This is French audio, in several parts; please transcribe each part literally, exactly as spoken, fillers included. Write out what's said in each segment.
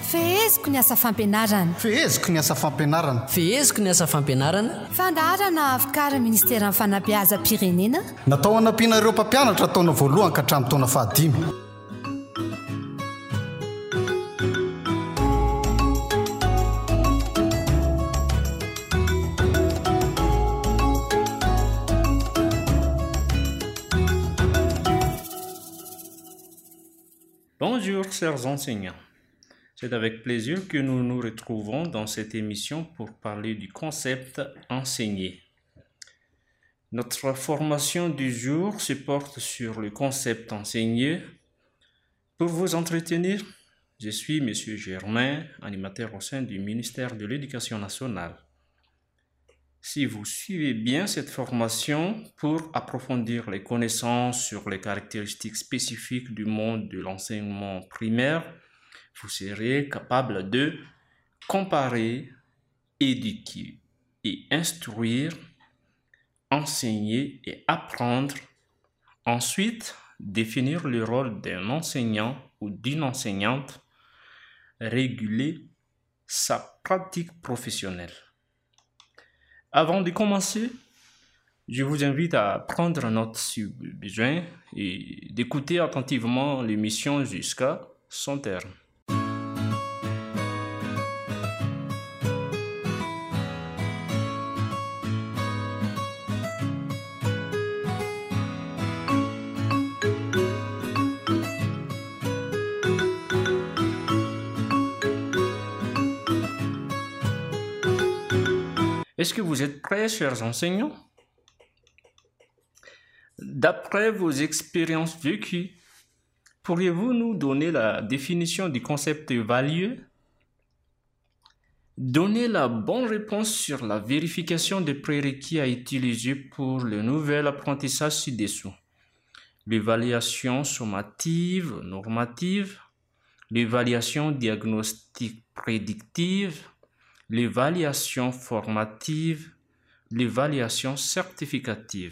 Feheziko ny asa fampianarana. Feheziko ny asa fampianarana. Feheziko ny asa fampianarana. Fandaharana avokarin'ny Ministera ny Fanabeazam-pirenena. Natao hanampiana ireo mpampianatra taona voalohany ka hatramin'ny taona fahadimy. Bonjour chers enseignants, c'est avec plaisir que nous nous retrouvons dans cette émission pour parler du concept enseigner. Notre formation du jour se porte sur le concept enseigner. Pour vous entretenir, je suis M. Germain, animateur au sein du ministère de l'Éducation nationale. Si vous suivez bien cette formation pour approfondir les connaissances sur les caractéristiques spécifiques du monde de l'enseignement primaire, vous serez capable de comparer, éduquer et instruire, enseigner et apprendre. Ensuite, définir le rôle d'un enseignant ou d'une enseignante, réguler sa pratique professionnelle. Avant de commencer, je vous invite à prendre note si besoin et d'écouter attentivement l'émission jusqu'à son terme. Est-ce que vous êtes prêts, chers enseignants? D'après vos expériences vécues, pourriez-vous nous donner la définition du concept évaluer? Donnez la bonne réponse sur la vérification des prérequis à utiliser pour le nouvel apprentissage ci-dessous. L'évaluation sommative, normative, l'évaluation diagnostique prédictive, l'évaluation formative, l'évaluation certificative.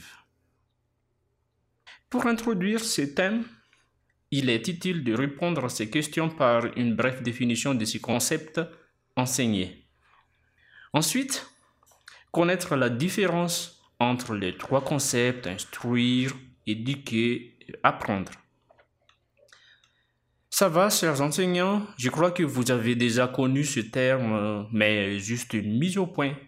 Pour introduire ces thèmes, il est utile de répondre à ces questions par une brève définition de ces concepts enseignés. Ensuite, connaître la différence entre les trois concepts instruire, éduquer et apprendre. Ça va, chers enseignants? Je crois que vous avez déjà connu ce terme, mais juste une mise au point.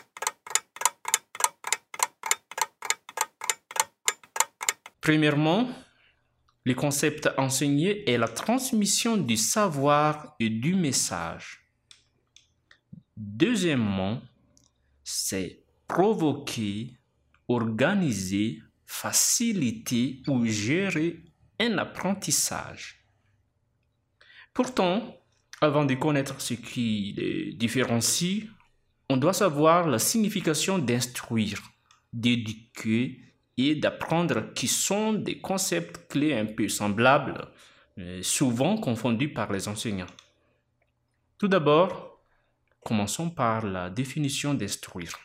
Premièrement, le concept enseigné est la transmission du savoir et du message. Deuxièmement, c'est provoquer, organiser, faciliter ou gérer un apprentissage. Pourtant, avant de connaître ce qui les différencie, on doit savoir la signification d'instruire, d'éduquer et d'apprendre qui sont des concepts clés un peu semblables, souvent confondus par les enseignants. Tout d'abord, commençons par la définition d'instruire.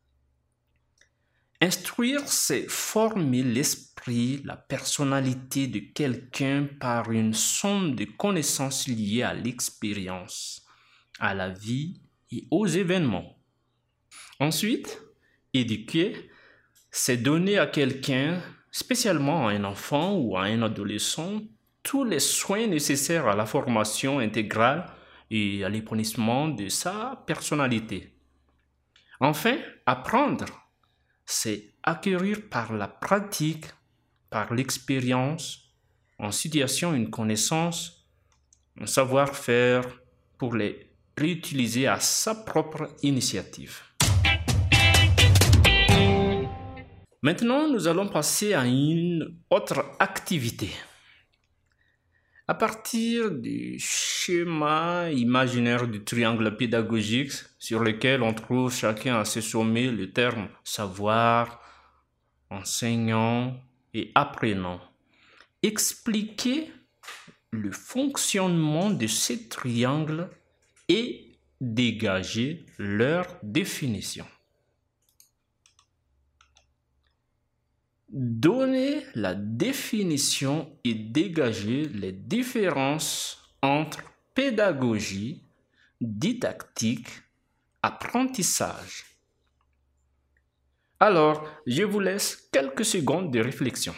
Instruire, c'est former l'esprit, la personnalité de quelqu'un par une somme de connaissances liées à l'expérience, à la vie et aux événements. Ensuite, éduquer, c'est donner à quelqu'un, spécialement à un enfant ou à un adolescent, tous les soins nécessaires à la formation intégrale et à l'épanouissement de sa personnalité. Enfin, apprendre, c'est acquérir par la pratique, par l'expérience, en situation une connaissance, un savoir-faire pour les réutiliser à sa propre initiative. Maintenant, nous allons passer à une autre activité. À partir du schéma imaginaire du triangle pédagogique sur lequel on trouve chacun à ses sommets le terme savoir, enseignant et apprenant, expliquez le fonctionnement de ces triangles et dégagez leur définition. Donnez la définition et dégagez les différences entre pédagogie, didactique, apprentissage. Alors, je vous laisse quelques secondes de réflexion.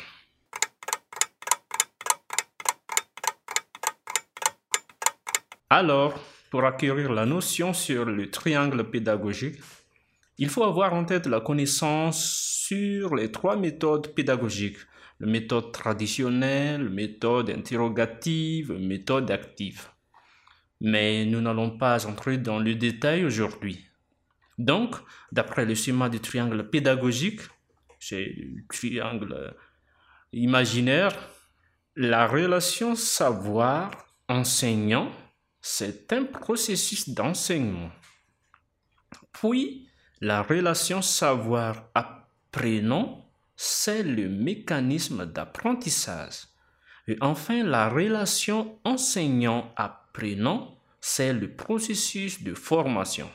Alors, pour acquérir la notion sur le triangle pédagogique, il faut avoir en tête la connaissance sur les trois méthodes pédagogiques, la méthode traditionnelle, la méthode interrogative, la méthode active. Mais nous n'allons pas entrer dans le détail aujourd'hui. Donc, d'après le schéma du triangle pédagogique, c'est le triangle imaginaire, la relation savoir-enseignant, c'est un processus d'enseignement. Puis, la relation savoir-apprenant, c'est le mécanisme d'apprentissage. Et enfin, la relation enseignant-apprenant, c'est le processus de formation.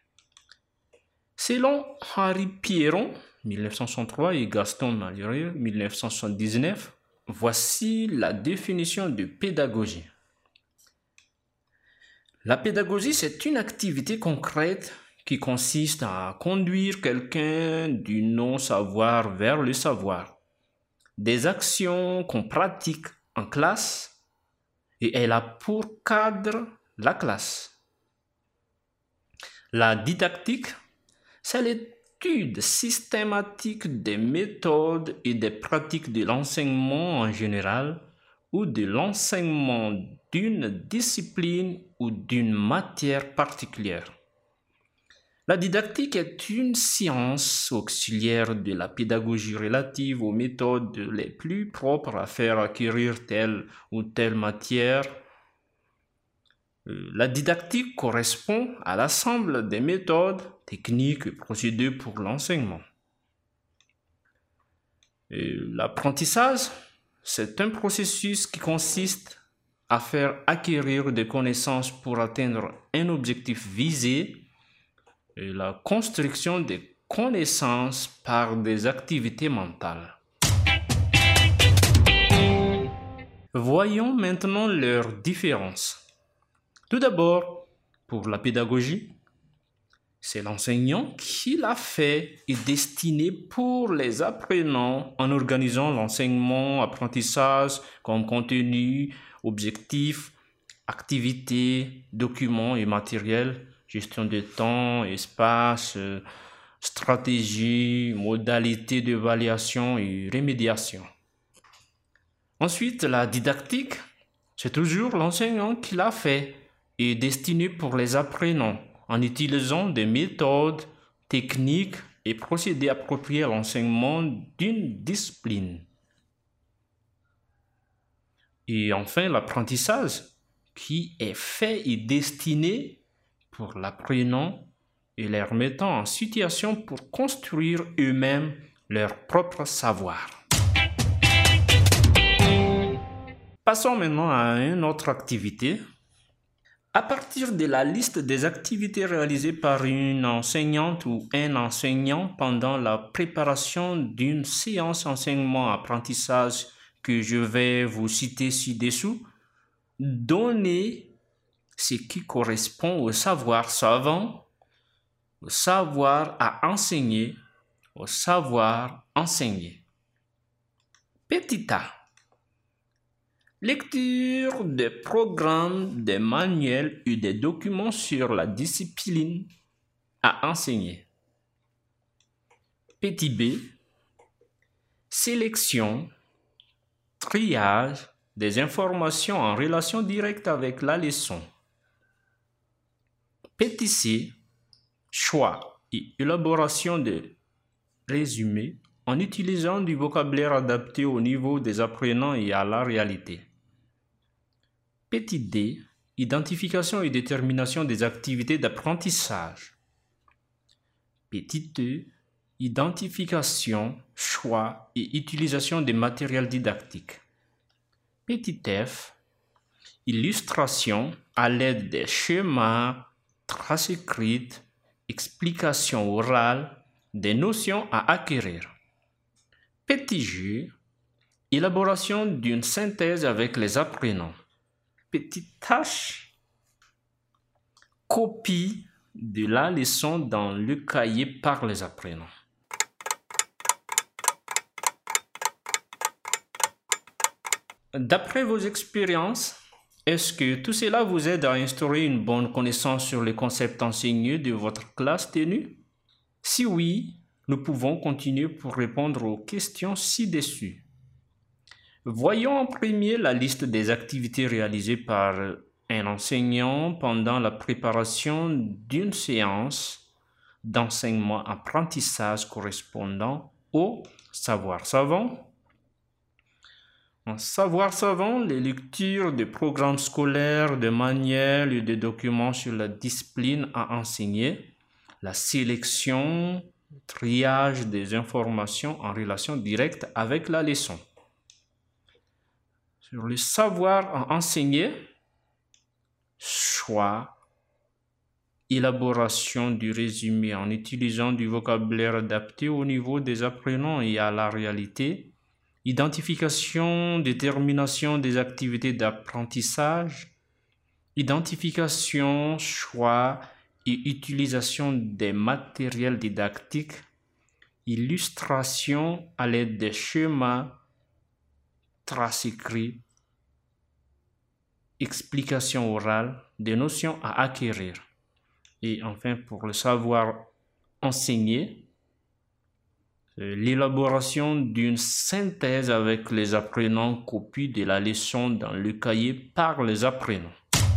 Selon Henri Pierron, mille neuf cent soixante-trois, et Gaston Malhuret, mille neuf cent soixante-dix-neuf, voici la définition de pédagogie. La pédagogie, c'est une activité concrète qui consiste à conduire quelqu'un du non-savoir vers le savoir. Des actions qu'on pratique en classe et elle a pour cadre la classe. La didactique, c'est l'étude systématique des méthodes et des pratiques de l'enseignement en général ou de l'enseignement d'une discipline ou d'une matière particulière. La didactique est une science auxiliaire de la pédagogie relative aux méthodes les plus propres à faire acquérir telle ou telle matière. La didactique correspond à l'ensemble des méthodes, techniques et procédures pour l'enseignement. Et l'apprentissage, c'est un processus qui consiste à faire acquérir des connaissances pour atteindre un objectif visé et la construction des connaissances par des activités mentales. Voyons maintenant leurs différences. Tout d'abord, pour la pédagogie, c'est l'enseignant qui l'a fait et destiné pour les apprenants en organisant l'enseignement, apprentissage comme contenu, objectif, activités, documents et matériels, gestion de temps, espace, euh, stratégie, modalités d'évaluation et remédiation. Ensuite, la didactique, c'est toujours l'enseignant qui l'a fait et destiné pour les apprenants en utilisant des méthodes, techniques et procédés appropriés à l'enseignement d'une discipline. Et enfin, l'apprentissage qui est fait et destiné pour l'apprenant et les remettant en situation pour construire eux-mêmes leur propre savoir. Passons maintenant à une autre activité. À partir de la liste des activités réalisées par une enseignante ou un enseignant pendant la préparation d'une séance enseignement-apprentissage que je vais vous citer ci-dessous, donnez ce qui correspond au savoir savant, au savoir à enseigner, au savoir enseigner. Petit a. Lecture des programmes, des manuels et des documents sur la discipline à enseigner. Petit b. Sélection, triage des informations en relation directe avec la leçon. Petit c. Choix et élaboration de résumés en utilisant du vocabulaire adapté au niveau des apprenants et à la réalité. Petit d. Identification et détermination des activités d'apprentissage. Petit e. Identification, choix et utilisation des matériels didactiques. Petit f. Illustration à l'aide des schémas, traces écrites, explications orales, des notions à acquérir. Petit g. Élaboration d'une synthèse avec les apprenants. Petite h. copie de la leçon dans le cahier par les apprenants. D'après vos expériences, est-ce que tout cela vous aide à instaurer une bonne connaissance sur les concepts enseignés de votre classe tenue? Si oui, nous pouvons continuer pour répondre aux questions ci-dessus. Voyons en premier la liste des activités réalisées par un enseignant pendant la préparation d'une séance d'enseignement-apprentissage correspondant au savoir savant. En savoir savant, les lectures de programmes scolaires, de manuels et de documents sur la discipline à enseigner, la sélection, triage des informations en relation directe avec la leçon. Sur le savoir à enseigner, choix, élaboration du résumé en utilisant du vocabulaire adapté au niveau des apprenants et à la réalité, identification, détermination des activités d'apprentissage, identification, choix et utilisation des matériels didactiques, illustration à l'aide des schémas, traces écrites, explication orale, des notions à acquérir. Et enfin, pour le savoir enseigner, l'élaboration d'une synthèse avec les apprenants, copie de la leçon dans le cahier par les apprenants.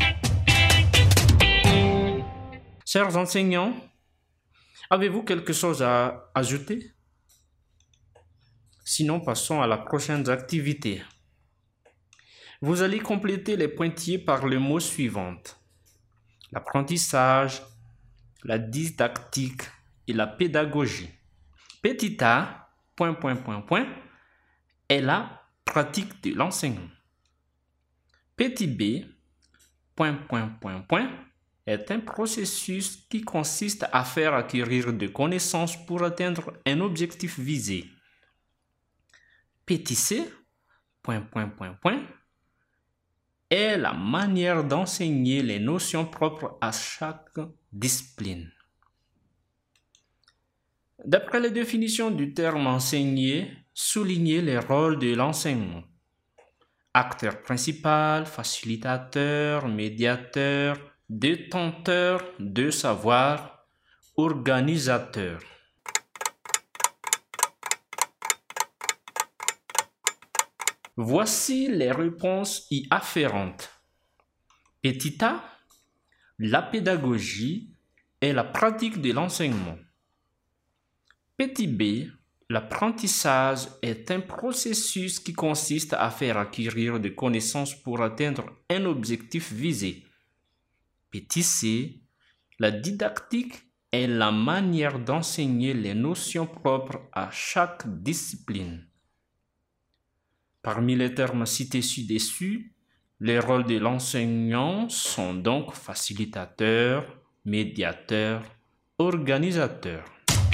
Chers enseignants, avez-vous quelque chose à ajouter? Sinon, passons à la prochaine activité. Vous allez compléter les pointillés par les mots suivants: l'apprentissage, la didactique et la pédagogie. Petit a, point, point, point, point, est la pratique de l'enseignement. Petit b, point, point, point, point, est un processus qui consiste à faire acquérir des connaissances pour atteindre un objectif visé. Petit c, point, point, point, point, est la manière d'enseigner les notions propres à chaque discipline. D'après la définition du terme enseigner, soulignez les rôles de l'enseignement. Acteur principal, facilitateur, médiateur, détenteur de savoir, organisateur. Voici les réponses y afférentes. Petit a, la pédagogie est la pratique de l'enseignement. Petit b, l'apprentissage est un processus qui consiste à faire acquérir des connaissances pour atteindre un objectif visé. Petit c, la didactique est la manière d'enseigner les notions propres à chaque discipline. Parmi les termes cités ci-dessus, les rôles de l'enseignant sont donc facilitateur, médiateur, organisateur.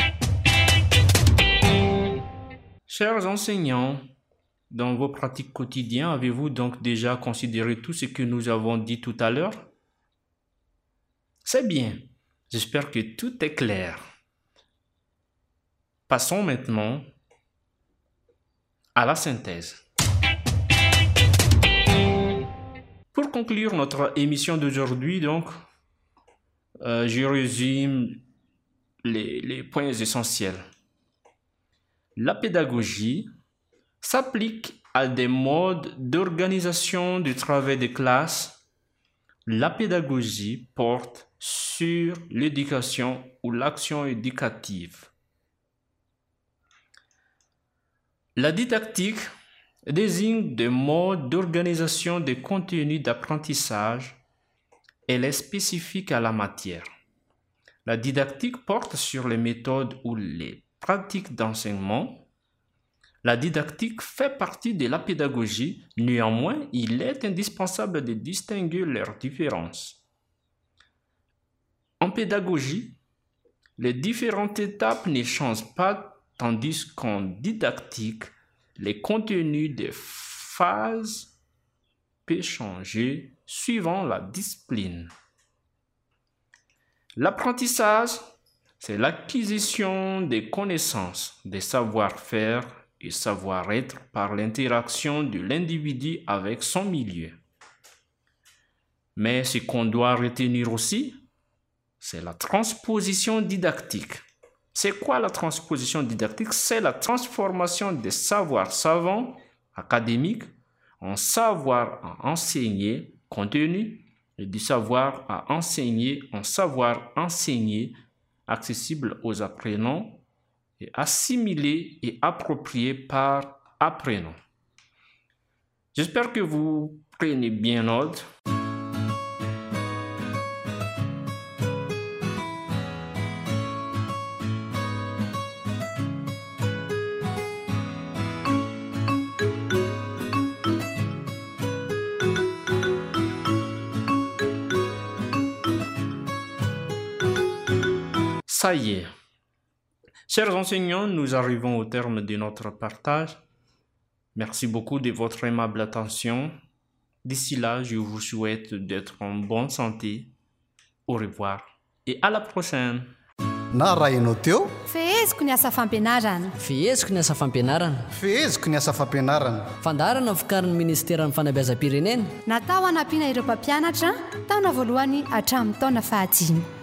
Chers enseignants, dans vos pratiques quotidiennes, avez-vous donc déjà considéré tout ce que nous avons dit tout à l'heure? C'est bien, j'espère que tout est clair. Passons maintenant à la synthèse. Pour conclure notre émission d'aujourd'hui, donc, euh, je résume les, les points essentiels. La pédagogie s'applique à des modes d'organisation du travail de classe. La pédagogie porte sur l'éducation ou l'action éducative. La didactique désigne des modes d'organisation des contenus d'apprentissage. Elle est spécifique à la matière. La didactique porte sur les méthodes ou les pratiques d'enseignement. La didactique fait partie de la pédagogie, néanmoins, il est indispensable de distinguer leurs différences. En pédagogie, les différentes étapes ne changent pas, tandis qu'en didactique, les contenus des phases peuvent changer suivant la discipline. L'apprentissage, c'est l'acquisition des connaissances, des savoir-faire et savoir-être par l'interaction de l'individu avec son milieu. Mais ce qu'on doit retenir aussi, c'est la transposition didactique. C'est quoi la transposition didactique? C'est la transformation des savoirs savants académiques en savoir à enseigner contenu et du savoir à enseigner en savoir enseigné accessible aux apprenants et assimilé et approprié par apprenants. J'espère que vous prenez bien note. Ça y est. Chers enseignants, nous arrivons au terme de notre partage. Merci beaucoup de votre aimable attention. D'ici là, je vous souhaite d'être en bonne santé. Au revoir et à la prochaine. Na raha ianao teo feheziko ny asa fampianarana fiheziko ny asa fampianarana feheziko ny asa fampianarana fandarana vokarin'ny ministera ny fanabeazam-pirenena natao hanampiana ireo mpampianatra taona voalohany hatramin'ny taona fahatimy